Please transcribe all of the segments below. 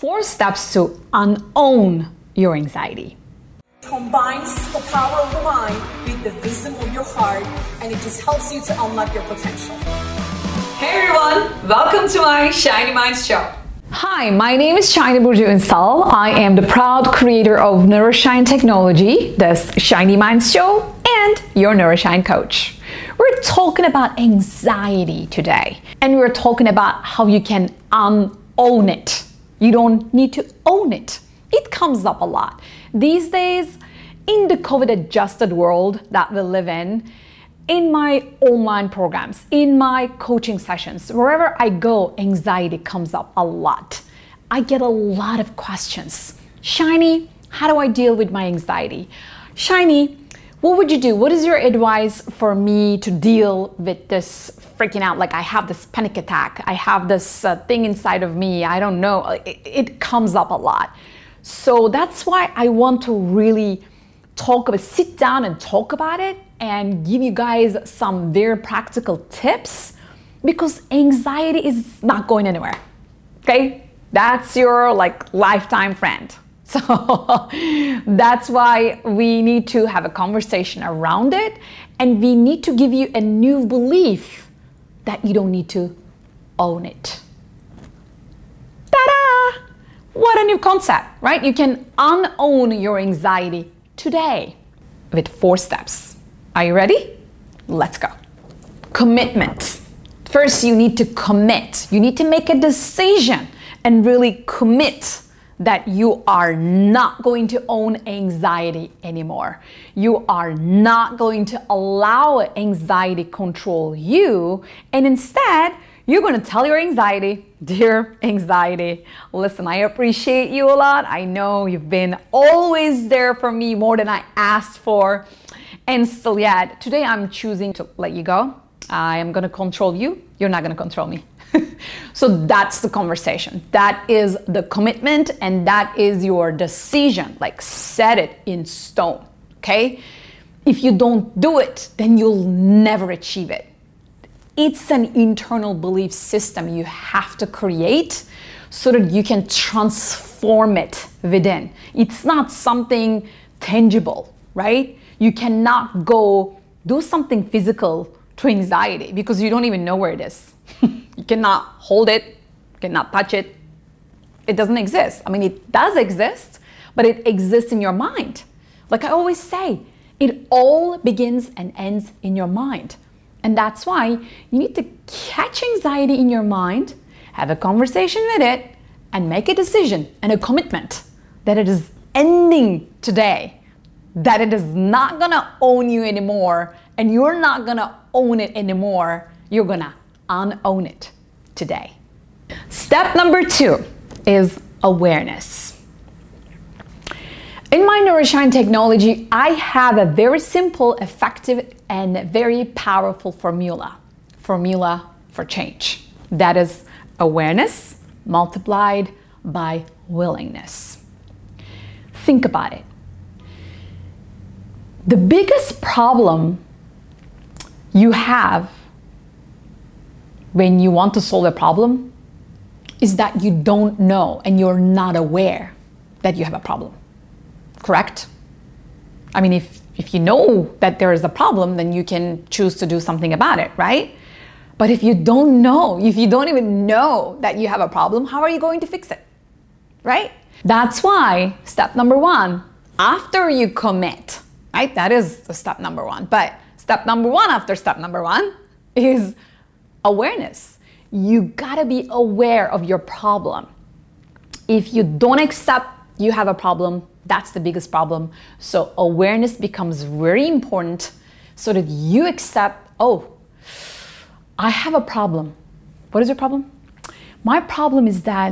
4 steps to unown your anxiety. Combines the power of the mind with the wisdom of your heart, and it just helps you to unlock your potential. Hey everyone, welcome to my Shiny Minds show. Hi, my name is Shiny Burcu Ünsal. I am the proud creator of Neuroshine Technology, this Shiny Minds show, and your Neuroshine coach. We're talking about anxiety today, and we're talking about how you can unown it. You don't need to own it. It comes up a lot. These days, in the COVID-adjusted world that we live in my online programs, in my coaching sessions, wherever I go, anxiety comes up a lot. I get a lot of questions. Shiny, how do I deal with my anxiety? Shiny, what would you do? What is your advice for me to deal with this freaking out? Like I have this panic attack. I have this thing inside of me. I don't know. It comes up a lot. So that's why I want to really sit down and talk about it and give you guys some very practical tips, because anxiety is not going anywhere. Okay? That's your lifetime friend. So that's why we need to have a conversation around it, and we need to give you a new belief that you don't need to own it. Ta-da! What a new concept, right? You can unown your anxiety today with 4 steps. Are you ready? Let's go. Commitment. First, you need to commit. You need to make a decision and really commit that you are not going to own anxiety anymore. You are not going to allow anxiety control you, and instead, you're going to tell your anxiety, dear anxiety, listen, I appreciate you a lot. I know you've been always there for me more than I asked for. And still yet, today I'm choosing to let you go. I am going to control you. You're not going to control me. So that's the conversation. That is the commitment, and that is your decision. Set it in stone, okay? If you don't do it, then you'll never achieve it. It's an internal belief system you have to create so that you can transform it within. It's not something tangible, right? You cannot go do something physical to anxiety because you don't even know where it is. You cannot hold it, you cannot touch it. It doesn't exist. I mean, it does exist, but it exists in your mind. Like I always say, it all begins and ends in your mind. And that's why you need to catch anxiety in your mind, have a conversation with it, and make a decision and a commitment that it is ending today, that it is not gonna own you anymore, and you're not gonna own it anymore. You're gonna unown it today. Step number 2 is awareness. In my Neuroshine Technology, I have a very simple, effective, and very powerful formula for change. That is awareness multiplied by willingness. Think about it. The biggest problem you have when you want to solve a problem is that you don't know and you're not aware that you have a problem. Correct? I mean, if you know that there is a problem, then you can choose to do something about it, right? But if you don't know, if you don't even know that you have a problem, how are you going to fix it, right? That's why step number 1, after you commit, right? That is the step number 1. But step number 1 after step number 1 is awareness. You gotta be aware of your problem. If you don't accept you have a problem, that's the biggest problem. So awareness becomes very important so that you accept, oh, I have a problem. What is your problem? My problem is that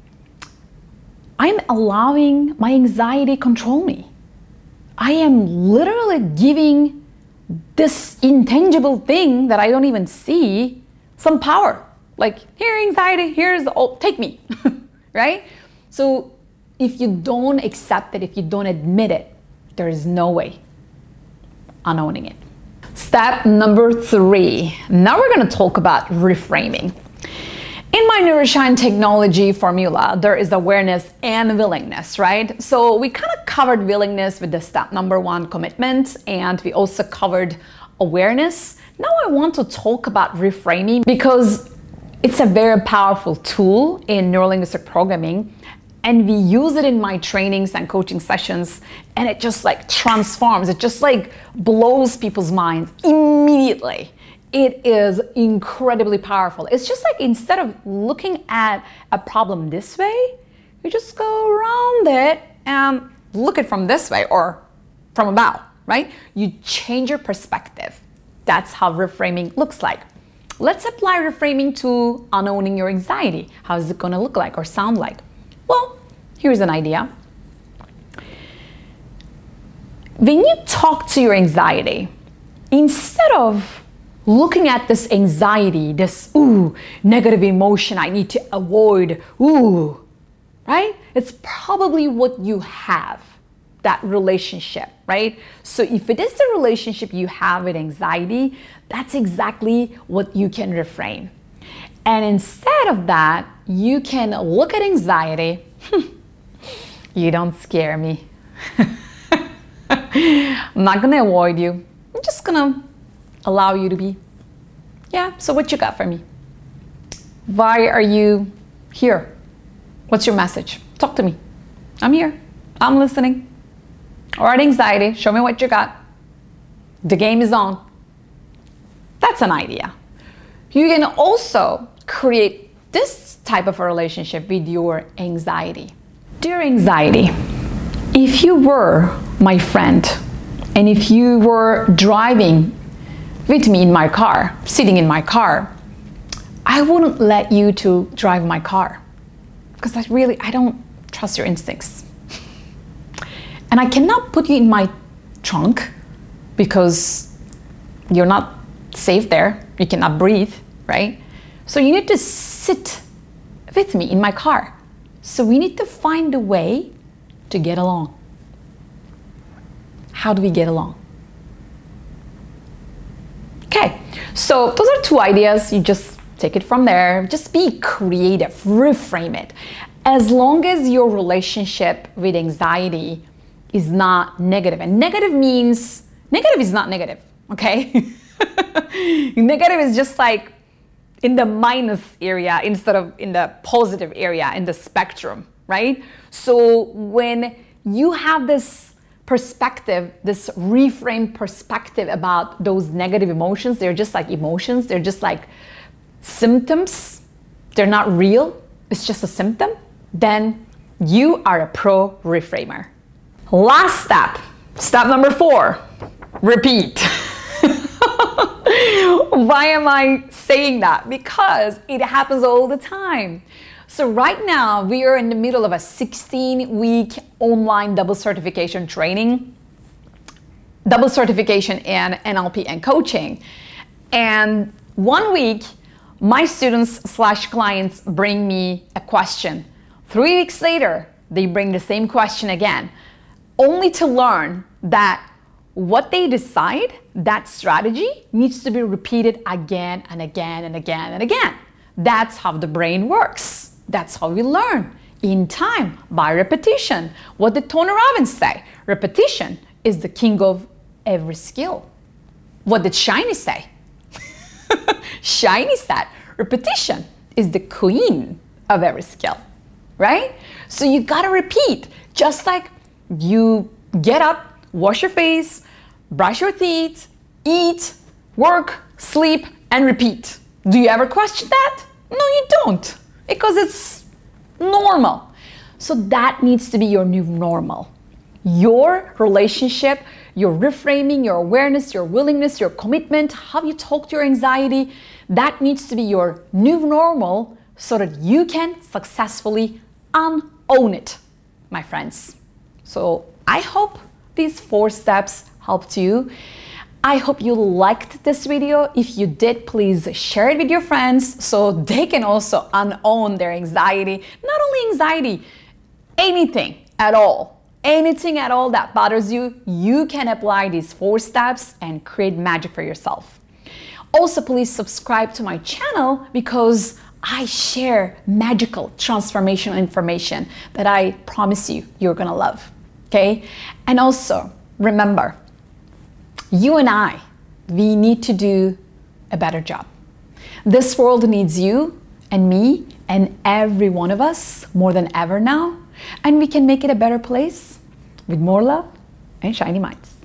I'm allowing my anxiety control me. I am literally giving this intangible thing that I don't even see some power. Like, here, anxiety, here's, oh, take me, right? So if you don't accept it, if you don't admit it, there is no way unowning it. Step number 3. Now we're going to talk about reframing. In my Nourishine technology formula, there is awareness and willingness, right? So we kind of covered willingness with the step number 1, commitment, and we also covered awareness. Now I want to talk about reframing because it's a very powerful tool in neurolinguistic programming, and we use it in my trainings and coaching sessions, and it just like transforms, it just like blows people's minds immediately. It is incredibly powerful. It's just like instead of looking at a problem this way, you just go around it and look at it from this way or from above, right? You change your perspective. That's how reframing looks like. Let's apply reframing to unowning your anxiety. How is it going to look like or sound like? Well, here's an idea. When you talk to your anxiety, instead of looking at this anxiety, this negative emotion I need to avoid, right? It's probably what you have, that relationship, right? So if it is the relationship you have with anxiety, that's exactly what you can reframe. And instead of that, you can look at anxiety. You don't scare me. I'm not gonna avoid you. I'm just gonna allow you to be. Yeah, so what you got for me? Why are you here? What's your message? Talk to me. I'm here. I'm listening. All right, anxiety, show me what you got. The game is on. That's an idea. You can also create this type of a relationship with your anxiety. Dear anxiety, if you were my friend and if you were driving with me in my car, sitting in my car, I wouldn't let you to drive my car because I don't trust your instincts. And I cannot put you in my trunk because you're not safe there. You cannot breathe, right? So you need to sit with me in my car. So we need to find a way to get along. How do we get along? Okay, so those are 2 ideas. You just take it from there. Just be creative, reframe it. As long as your relationship with anxiety is not negative, and negative means, negative is not negative, okay? Negative is just like in the minus area instead of in the positive area in the spectrum, right? So when you have this perspective, this reframed perspective about those negative emotions, they're just like emotions, they're just like symptoms, they're not real, it's just a symptom, then you are a pro reframer. Last step number 4, repeat. Why am I saying that? Because it happens all the time. So right now we are in the middle of a 16-week online double certification training, double certification in NLP and coaching. And 1 week, my students/clients bring me a question. 3 weeks later, they bring the same question again, only to learn that what they decide, that strategy needs to be repeated again and again and again and again. That's how the brain works. That's how we learn in time, by repetition. What did Tony Robbins say? Repetition is the king of every skill. What did Shiny say? Shiny said, repetition is the queen of every skill, right? So you gotta repeat, just like you get up, wash your face, brush your teeth, eat, work, sleep, and repeat. Do you ever question that? No, you don't, because it's normal. So that needs to be your new normal. Your relationship, your reframing, your awareness, your willingness, your commitment, how you talk to your anxiety, that needs to be your new normal so that you can successfully unown it, my friends. So I hope these 4 steps helped you. I hope you liked this video. If you did, please share it with your friends so they can also unown their anxiety. Not only anxiety, anything at all. Anything at all that bothers you, you can apply these 4 steps and create magic for yourself. Also, please subscribe to my channel because I share magical transformational information that I promise you're gonna love, okay? And also, remember, you and I, we need to do a better job. This world needs you and me and every one of us more than ever now, and we can make it a better place with more love and shiny minds.